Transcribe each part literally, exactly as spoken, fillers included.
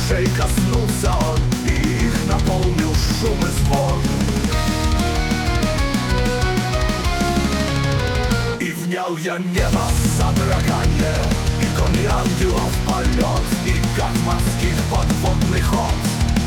ушей коснулся он, и их наполнил шум и звон. И внял я небо содрогание, и кони ангелов полет, и как морских подводный ход,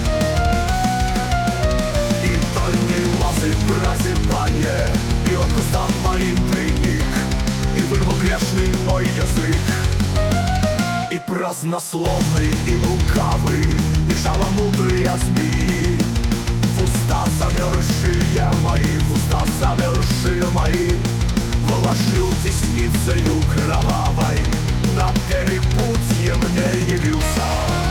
и дальние лазы прозябание, и от устам моим приник, и вырвал грешный мой язык. И празднословный, и лукавый, и жаломудрые змеи в уста замерзшие мои, в уста замерзшие мои, вложил десницею кровавой, на перепутье мне явился.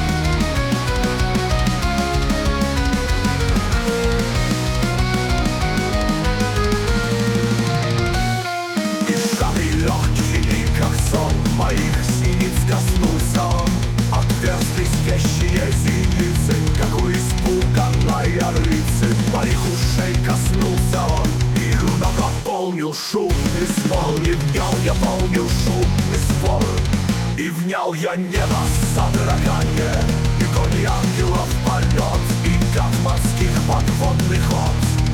И шары легкие, как сон, моих синиц коснулся он, отверзлись вещие зеницы, как у испуганной рыцы. Моих ушей коснулся он, и наполнил шум и звон. И внял я, полнил шум и звон, и внял я небо содрогание, и кони ангелов полет, и как морских подводный ход,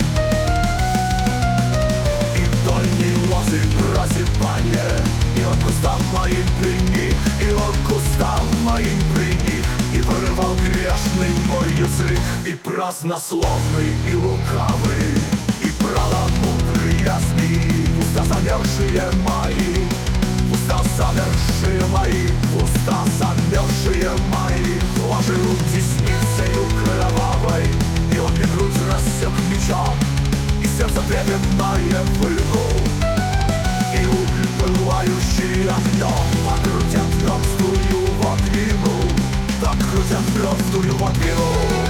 и дольние лозы прозябание, и от кустам моим приник, и от кустам моим приник, и вырвал грешный мой язык. И празднословный, и лукавый, и правомудрые змеи, уста замерзшие мои, уста замерзшие мои, уста замерзшие мои, вложил десницею кровавой, и он мне грудь рассек мечом, и сердце трепетное вынул, и уголь, пылающий огнем, а грудь отверстую водвинул, так грудь отверстую водвинул.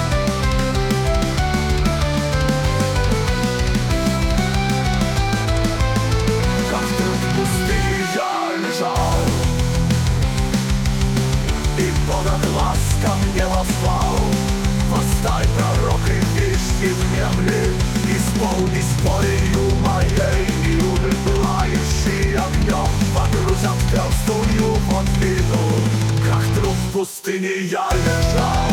И Бога глаз ко мне возвал: восстань, пророк, и вишни внемли, исполнись волею моей, и уголь, пылающий огнем, по грудь отверстую водвинул, как труп в пустыне я лежал.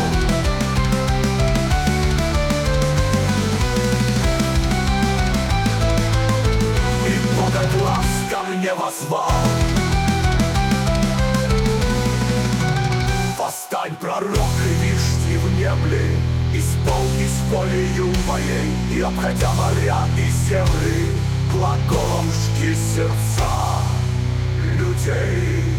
И Бога глаз ко мне возвал: восстань, пророк, и вишни внемли, исполнись волею моей, и обходя моря и земли, глаголом жги сердца людей.